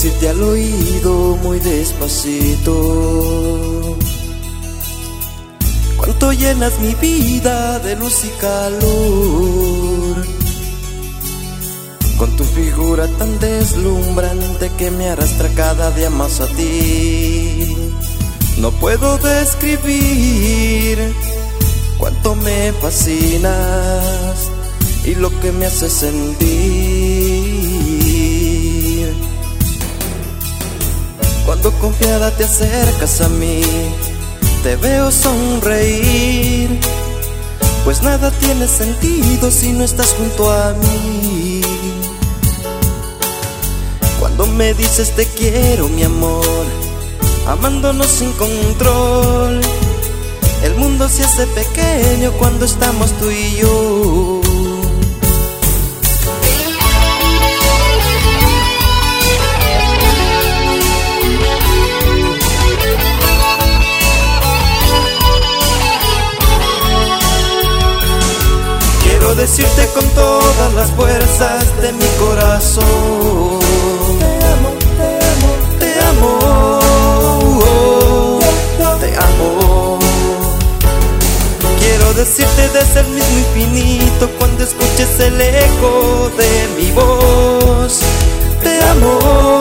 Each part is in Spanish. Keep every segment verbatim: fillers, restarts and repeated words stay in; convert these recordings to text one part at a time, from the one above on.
decirte al oído muy despacito cuánto llenas mi vida de luz y calor, con tu figura tan deslumbrante que me arrastra cada día más a ti. No puedo describir cuánto me fascinas y lo que me hace sentir. Cuando confiada te acercas a mí, te veo sonreír, pues nada tiene sentido si no estás junto a mí. Cuando me dices te quiero, mi amor, amándonos sin control, el mundo se hace pequeño cuando estamos tú y yo. Quiero decirte con todas las fuerzas de mi corazón: te amo, te amo, te amo, te amo. Quiero decirte desde el mismo infinito cuando escuches el eco de mi voz: te amo,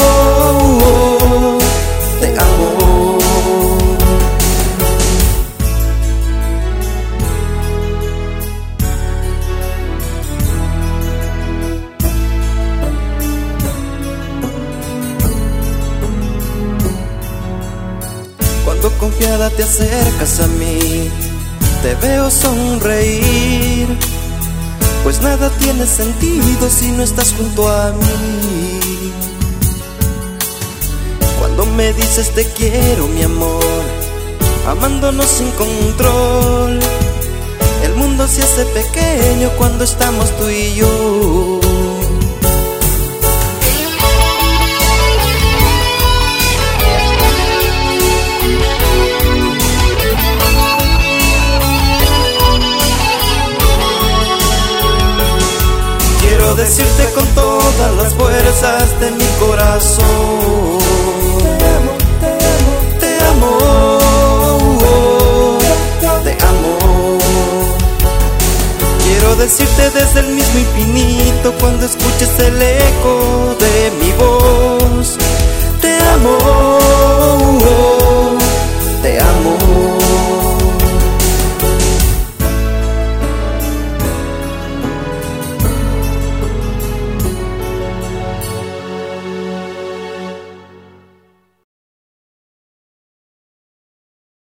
te amo. Cuando confiada te acercas a mí, te veo sonreír, pues nada tiene sentido si no estás junto a mí. Cuando me dices te quiero, mi amor, amándonos sin control, el mundo se hace pequeño cuando estamos tú y yo. Quiero decirte con todas las fuerzas de mi corazón: te amo, te amo, te amo, te amo. Quiero decirte desde el mismo infinito cuando escuches el